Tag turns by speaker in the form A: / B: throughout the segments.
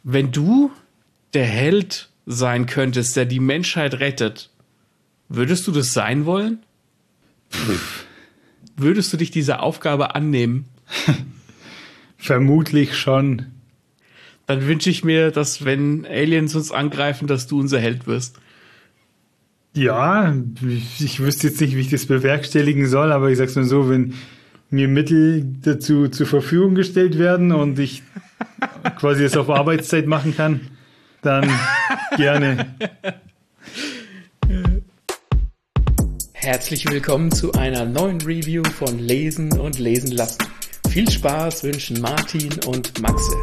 A: Wenn du der Held sein könntest, der die Menschheit rettet, würdest du das sein wollen? Würdest du dich dieser Aufgabe annehmen?
B: Vermutlich schon.
A: Dann wünsche ich mir, dass, wenn Aliens uns angreifen, dass du unser Held wirst.
B: Ja, ich wüsste jetzt nicht, wie ich das bewerkstelligen soll, aber ich sag's mal so, wenn mir Mittel dazu zur Verfügung gestellt werden und ich quasi es auf Arbeitszeit machen kann, dann gerne.
A: Herzlich willkommen zu einer neuen Review von Lesen und Lesen lassen. Viel Spaß wünschen Martin und Maxe.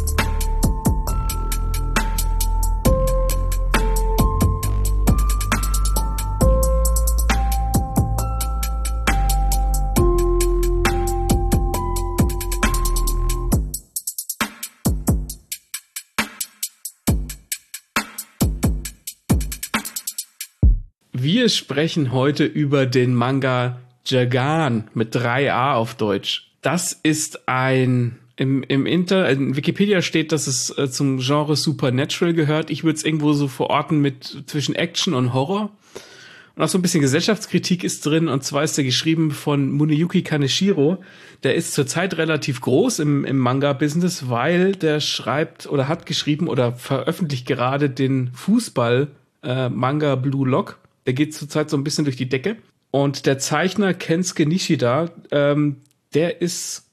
A: Wir sprechen heute über den Manga Jagan mit 3a auf Deutsch. Das ist in Wikipedia steht, dass es zum Genre Supernatural gehört. Ich würde es irgendwo so verorten mit zwischen Action und Horror. Und auch so ein bisschen Gesellschaftskritik ist drin. Und zwar ist der geschrieben von Muneyuki Kaneshiro. Der ist zurzeit relativ groß im Manga-Business, weil der schreibt oder hat geschrieben oder veröffentlicht gerade den Fußball-Manga Blue Lock. Der geht zurzeit so ein bisschen durch die Decke. Und der Zeichner Kensuke Nishida, der ist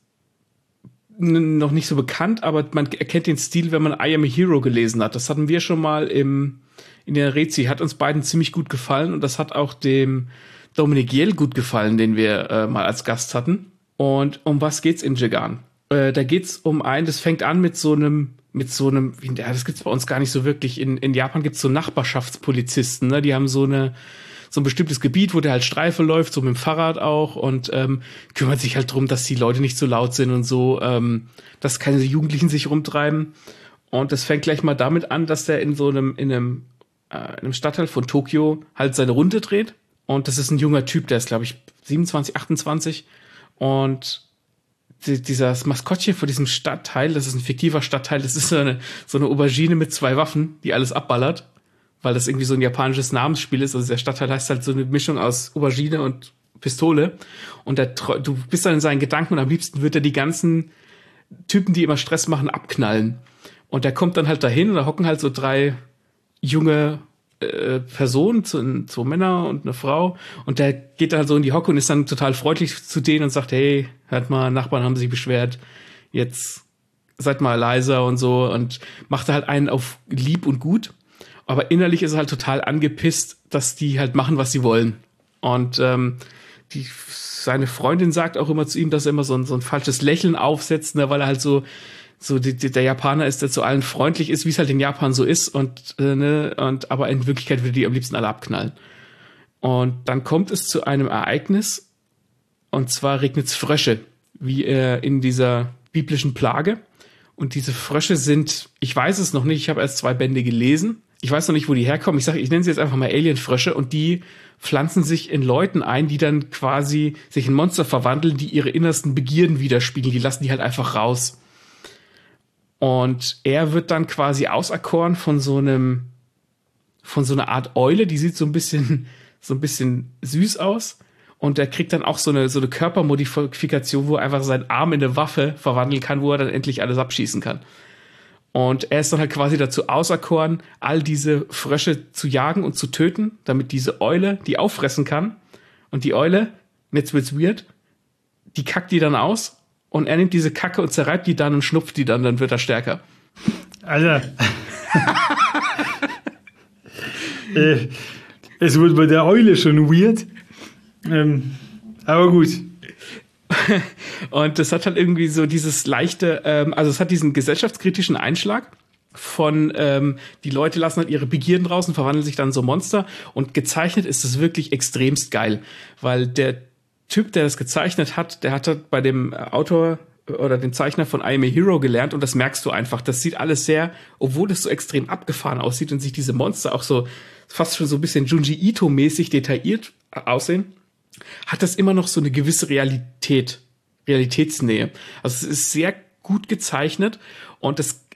A: noch nicht so bekannt, aber man erkennt den Stil, wenn man I Am a Hero gelesen hat. Das hatten wir schon mal in der Rezi. Hat uns beiden ziemlich gut gefallen und das hat auch dem Dominik Jell gut gefallen, den wir mal als Gast hatten. Und um was geht's in Jagan? Da geht's das fängt an mit so einem, das gibt's bei uns gar nicht so wirklich. In Japan gibt's so Nachbarschaftspolizisten, ne? Die haben so ein bestimmtes Gebiet, wo der halt Streife läuft, so mit dem Fahrrad auch und kümmert sich halt drum, dass die Leute nicht so laut sind und so, dass keine Jugendlichen sich rumtreiben. Und das fängt gleich mal damit an, dass der in einem Stadtteil von Tokio halt seine Runde dreht. Und das ist ein junger Typ, der ist, glaube ich, 27, 28. Und dieses Maskottchen von diesem Stadtteil, das ist ein fiktiver Stadtteil, das ist so eine Aubergine mit 2 Waffen, die alles abballert, weil das irgendwie so ein japanisches Namensspiel ist. Also der Stadtteil heißt halt so eine Mischung aus Aubergine und Pistole. Und du bist dann in seinen Gedanken und am liebsten wird er die ganzen Typen, die immer Stress machen, abknallen. Und der kommt dann halt dahin und da hocken halt so 3 junge Personen, 2 Männer und eine Frau, und der geht dann halt so in die Hocke und ist dann total freundlich zu denen und sagt, hey, hört mal, Nachbarn haben sich beschwert, jetzt seid mal leiser und so, und macht halt einen auf lieb und gut, aber innerlich ist er halt total angepisst, dass die halt machen, was sie wollen. Und seine Freundin sagt auch immer zu ihm, dass er immer so ein falsches Lächeln aufsetzt, ne, weil er halt der Japaner ist, der zu allen freundlich ist, wie es halt in Japan so ist, aber in Wirklichkeit würde die am liebsten alle abknallen. Und dann kommt es zu einem Ereignis, und zwar regnet es Frösche, wie in dieser biblischen Plage. Und diese Frösche ich weiß es noch nicht, ich habe erst 2 Bände gelesen. Ich weiß noch nicht, wo die herkommen. Ich nenne sie jetzt einfach mal Alienfrösche, und die pflanzen sich in Leuten ein, die dann quasi sich in Monster verwandeln, die ihre innersten Begierden widerspiegeln. Die lassen die halt einfach raus. Und er wird dann quasi auserkoren von so einer Art Eule, die sieht so ein bisschen süß aus. Und er kriegt dann auch so eine Körpermodifikation, wo er einfach seinen Arm in eine Waffe verwandeln kann, wo er dann endlich alles abschießen kann. Und er ist dann halt quasi dazu auserkoren, all diese Frösche zu jagen und zu töten, damit diese Eule die auffressen kann. Und die Eule, jetzt wird's weird, die kackt die dann aus. Und er nimmt diese Kacke und zerreibt die dann und schnupft die dann wird er stärker.
B: Alter. Es wird bei der Eule schon weird. Aber gut.
A: Und das hat halt irgendwie so dieses leichte, also es hat diesen gesellschaftskritischen Einschlag von, die Leute lassen halt ihre Begierden draußen, verwandeln sich dann in so Monster, und gezeichnet ist es wirklich extremst geil, weil der Typ, der das gezeichnet hat, der hat halt bei dem Autor oder dem Zeichner von I Am a Hero gelernt, und das merkst du einfach. Das sieht alles sehr, obwohl das so extrem abgefahren aussieht und sich diese Monster auch so fast schon so ein bisschen Junji Ito-mäßig detailliert aussehen, hat das immer noch so eine gewisse Realitätsnähe. Also es ist sehr gut gezeichnet, und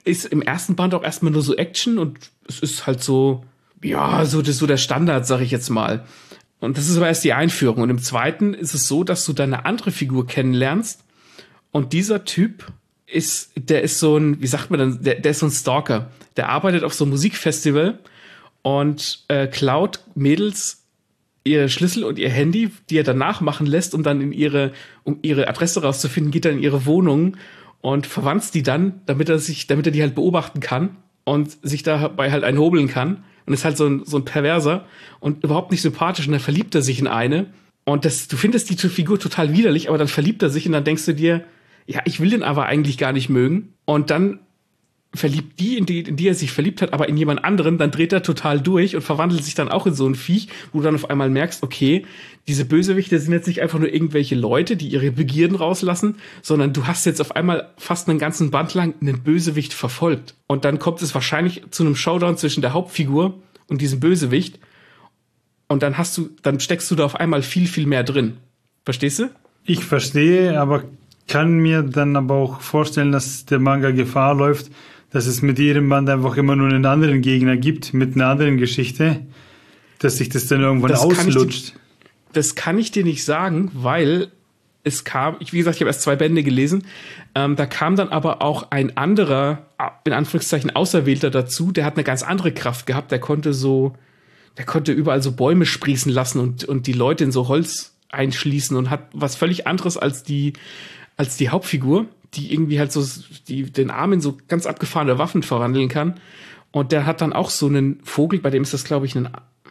A: ist im ersten Band auch erstmal nur so Action und es ist halt so, ja, so der Standard, sag ich jetzt mal. Und das ist aber erst die Einführung. Und im zweiten ist es so, dass du dann eine andere Figur kennenlernst. Und dieser Typ der ist so ein, wie sagt man dann, der ist so ein Stalker. Der arbeitet auf so einem Musikfestival und klaut Mädels ihr Schlüssel und ihr Handy, die er danach machen lässt, um ihre Adresse rauszufinden, geht dann in ihre Wohnung und verwandt die dann, damit er die halt beobachten kann und sich dabei halt einhobeln kann. Und ist halt so ein Perverser und überhaupt nicht sympathisch. Und dann verliebt er sich in eine. Und du findest die Figur total widerlich, aber dann verliebt er sich und dann denkst du dir, ja, ich will den aber eigentlich gar nicht mögen. Und dann verliebt in die er sich verliebt hat, aber in jemand anderen, dann dreht er total durch und verwandelt sich dann auch in so ein Viech, wo du dann auf einmal merkst, okay, diese Bösewichte sind jetzt nicht einfach nur irgendwelche Leute, die ihre Begierden rauslassen, sondern du hast jetzt auf einmal fast einen ganzen Band lang einen Bösewicht verfolgt. Und dann kommt es wahrscheinlich zu einem Showdown zwischen der Hauptfigur und diesem Bösewicht. Und dann steckst du da auf einmal viel, viel mehr drin. Verstehst du?
B: Ich verstehe, aber kann mir dann aber auch vorstellen, dass der Manga Gefahr läuft, dass es mit jedem Band einfach immer nur einen anderen Gegner gibt, mit einer anderen Geschichte, dass sich das dann irgendwann auslutscht.
A: Das kann ich dir nicht sagen, weil es kam, wie gesagt, ich habe erst 2 Bände gelesen, da kam dann aber auch ein anderer, in Anführungszeichen Auserwählter dazu, der hat eine ganz andere Kraft gehabt, der konnte überall so Bäume sprießen lassen und die Leute in so Holz einschließen und hat was völlig anderes als die Hauptfigur, die irgendwie halt so den Arm in so ganz abgefahrene Waffen verwandeln kann. Und der hat dann auch so einen Vogel, bei dem ist das, glaube ich, ein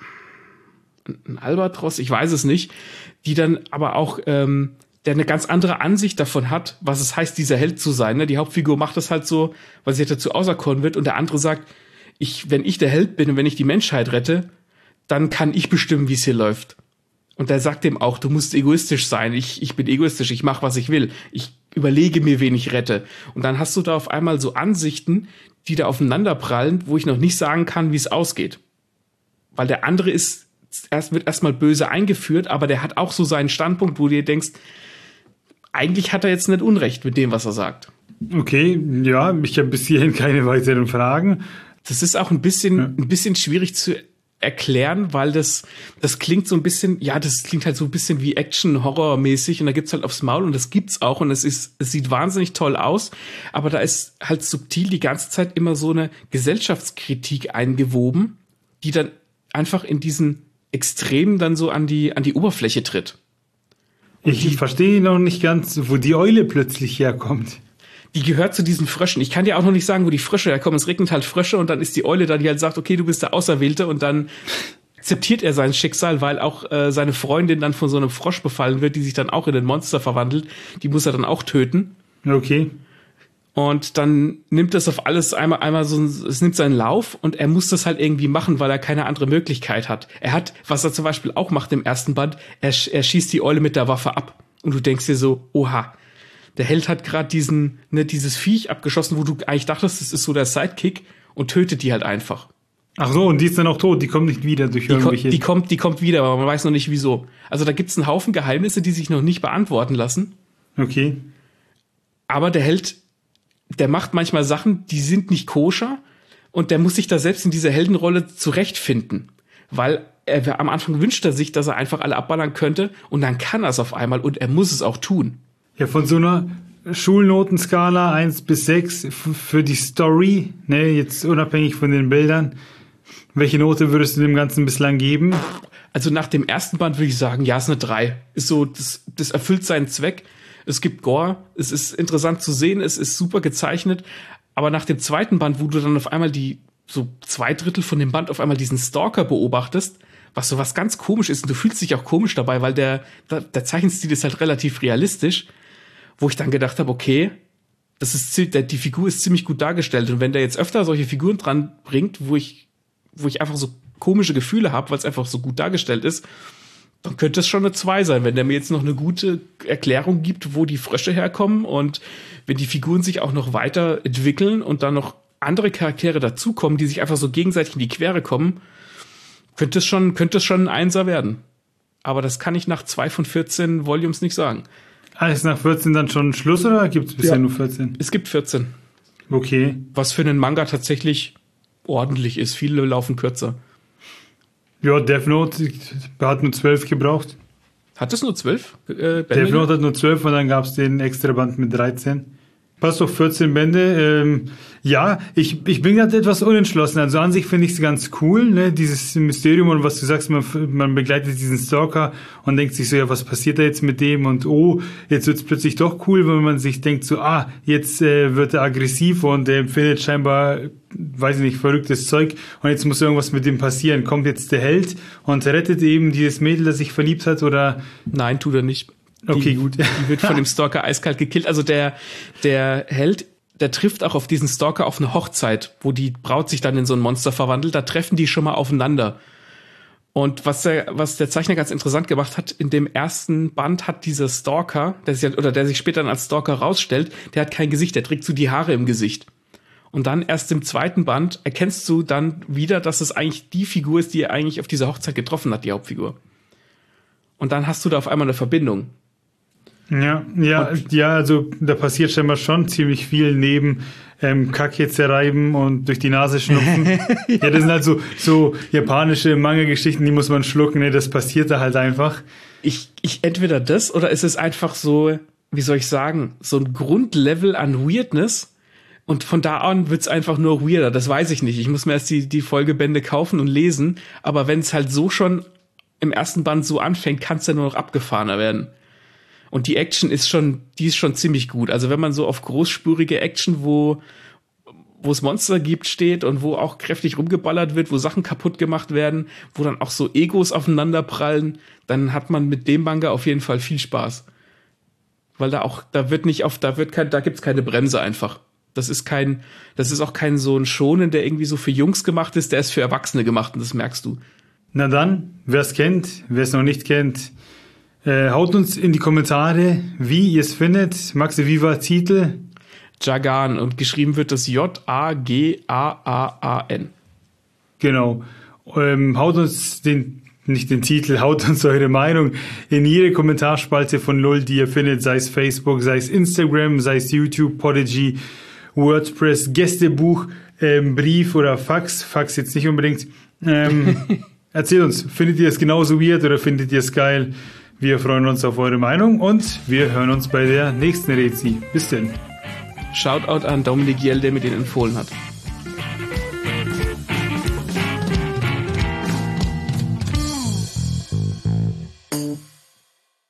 A: Albatros, ich weiß es nicht, die dann aber auch, der eine ganz andere Ansicht davon hat, was es heißt, dieser Held zu sein. Ne? Die Hauptfigur macht das halt so, weil sie halt dazu auserkoren wird und der andere sagt, wenn ich der Held bin und wenn ich die Menschheit rette, dann kann ich bestimmen, wie es hier läuft. Und der sagt dem auch, du musst egoistisch sein. Ich bin egoistisch, ich mache, was ich will. Ich überlege mir, wen ich rette. Und dann hast du da auf einmal so Ansichten, die da aufeinander prallen, wo ich noch nicht sagen kann, wie es ausgeht. Weil der andere wird erstmal böse eingeführt, aber der hat auch so seinen Standpunkt, wo du dir denkst, eigentlich hat er jetzt nicht Unrecht mit dem, was er sagt.
B: Okay, ja, ich habe bis hierhin keine weiteren Fragen.
A: Das ist auch ein bisschen schwierig zu erklären, weil das klingt so ein bisschen, ja, das klingt halt so ein bisschen wie Action-Horror-mäßig und da gibt's halt aufs Maul und das gibt's auch und es sieht wahnsinnig toll aus, aber da ist halt subtil die ganze Zeit immer so eine Gesellschaftskritik eingewoben, die dann einfach in diesen Extremen dann so an die Oberfläche tritt.
B: Ich verstehe noch nicht ganz, wo die Eule plötzlich herkommt.
A: Die gehört zu diesen Fröschen. Ich kann dir auch noch nicht sagen, wo die Frösche herkommen. Es regnet halt Frösche und dann ist die Eule da, die halt sagt, okay, du bist der Auserwählte und dann akzeptiert er sein Schicksal, weil auch seine Freundin dann von so einem Frosch befallen wird, die sich dann auch in ein Monster verwandelt. Die muss er dann auch töten.
B: Okay.
A: Und dann nimmt das auf alles einmal so, es nimmt seinen Lauf und er muss das halt irgendwie machen, weil er keine andere Möglichkeit hat. Was er zum Beispiel auch macht im ersten Band, er schießt die Eule mit der Waffe ab. Und du denkst dir so, oha, der Held hat gerade dieses Viech abgeschossen, wo du eigentlich dachtest, das ist so der Sidekick und tötet die halt einfach.
B: Ach so, und die ist dann auch tot, die kommt nicht wieder durch irgendwelche...
A: Die kommt wieder, aber man weiß noch nicht wieso. Also da gibt's einen Haufen Geheimnisse, die sich noch nicht beantworten lassen.
B: Okay.
A: Aber der Held, der macht manchmal Sachen, die sind nicht koscher und der muss sich da selbst in dieser Heldenrolle zurechtfinden. Weil am Anfang wünscht er sich, dass er einfach alle abballern könnte und dann kann er es auf einmal und er muss es auch tun.
B: Ja, von so einer Schulnotenskala 1 bis 6 für die Story, ne, jetzt unabhängig von den Bildern, welche Note würdest du dem Ganzen bislang geben?
A: Also nach dem ersten Band würde ich sagen, ja, ist eine 3. Ist so, das erfüllt seinen Zweck. Es gibt Gore, es ist interessant zu sehen, es ist super gezeichnet. Aber nach dem zweiten Band, wo du dann auf einmal so 2/3 von dem Band auf einmal diesen Stalker beobachtest, was so was ganz komisch ist und du fühlst dich auch komisch dabei, weil der Zeichenstil ist halt relativ realistisch, wo ich dann gedacht habe, okay, die Figur ist ziemlich gut dargestellt und wenn der jetzt öfter solche Figuren dran bringt, wo ich einfach so komische Gefühle habe, weil es einfach so gut dargestellt ist, dann könnte es schon eine 2 sein, wenn der mir jetzt noch eine gute Erklärung gibt, wo die Frösche herkommen und wenn die Figuren sich auch noch weiter entwickeln und dann noch andere Charaktere dazukommen, die sich einfach so gegenseitig in die Quere kommen, könnte es schon ein Einser werden. Aber das kann ich nach 2 von 14 Volumes nicht sagen.
B: Ist nach 14 dann schon Schluss oder gibt es bisher nur 14?
A: Es gibt 14.
B: Okay.
A: Was für einen Manga tatsächlich ordentlich ist. Viele laufen kürzer.
B: Ja, Death Note hat nur 12 gebraucht.
A: Hat es nur 12 Bände?
B: Death Note hat nur 12 und dann gab es den extra Band mit 13. Passt auf 14 Bände. Ja, ich bin gerade etwas unentschlossen. Also an sich finde ich es ganz cool, ne? Dieses Mysterium und was du sagst, man begleitet diesen Stalker und denkt sich so, ja, was passiert da jetzt mit dem? Und oh, jetzt wird es plötzlich doch cool, wenn man sich denkt so, jetzt wird er aggressiv und er empfindet scheinbar, weiß ich nicht, verrücktes Zeug und jetzt muss irgendwas mit dem passieren. Kommt jetzt der Held und rettet eben dieses Mädel, das sich verliebt hat, oder?
A: Nein, tut er nicht.
B: Okay, gut.
A: Die wird von dem Stalker eiskalt gekillt. Also der Held, der trifft auch auf diesen Stalker auf eine Hochzeit, wo die Braut sich dann in so ein Monster verwandelt. Da treffen die schon mal aufeinander. Und was der Zeichner ganz interessant gemacht hat, in dem ersten Band hat dieser Stalker, der sich später dann als Stalker rausstellt, der hat kein Gesicht, der trägt so die Haare im Gesicht. Und dann erst im zweiten Band erkennst du dann wieder, dass es eigentlich die Figur ist, die er eigentlich auf dieser Hochzeit getroffen hat, die Hauptfigur. Und dann hast du da auf einmal eine Verbindung.
B: Ja, also da passiert scheinbar schon ziemlich viel neben Kacke zerreiben und durch die Nase schnupfen. Ja, das sind halt so japanische Manga-Geschichten, die muss man schlucken, ne? Das passiert da halt einfach.
A: Ich entweder das oder ist es einfach so, wie soll ich sagen, so ein Grundlevel an Weirdness und von da an wird's einfach nur weirder, das weiß ich nicht. Ich muss mir erst die Folgebände kaufen und lesen, aber wenn es halt so schon im ersten Band so anfängt, kann es ja nur noch abgefahrener werden. Und die Action ist schon ziemlich gut. Also wenn man so auf großspurige Action, wo es Monster gibt, steht und wo auch kräftig rumgeballert wird, wo Sachen kaputt gemacht werden, wo dann auch so Egos aufeinander prallen, dann hat man mit dem Manga auf jeden Fall viel Spaß. Weil da gibt's keine Bremse einfach. Das ist auch kein so ein Shonen, der irgendwie so für Jungs gemacht ist, der ist für Erwachsene gemacht und das merkst du.
B: Na dann, wer es kennt, wer es noch nicht kennt, haut uns in die Kommentare, wie ihr es findet. Maxi, wie war Titel?
A: Jagaan und geschrieben wird das Jagaan.
B: Genau. Haut uns nicht den Titel, haut uns eure Meinung in jede Kommentarspalte von LOL, die ihr findet, sei es Facebook, sei es Instagram, sei es YouTube, Podigy, WordPress, Gästebuch, Brief oder Fax. Fax jetzt nicht unbedingt. Erzählt uns, findet ihr es genauso weird oder findet ihr es geil? Wir freuen uns auf eure Meinung und wir hören uns bei der nächsten Rezi. Bis denn.
A: Shoutout an Dominik Jell, der mir den empfohlen hat.